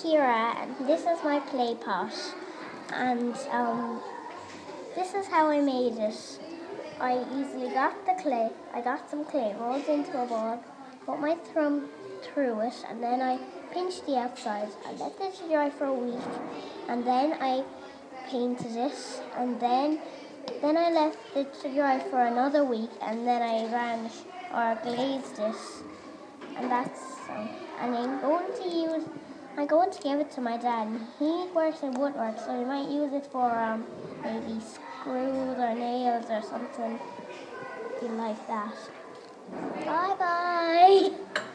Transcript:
Kira, and this is my clay pot. And this is how I made it. I easily got the clay. I got some clay, rolled into a ball, put my thumb through it, and then I pinched the outside. I let it dry for a week, and then I painted it, and then I left it to dry for another week, and then I varnished or glazed it, and that's and I'm going to give it to my dad. He works in woodwork, so he might use it for maybe screws or nails or something like that. Bye bye.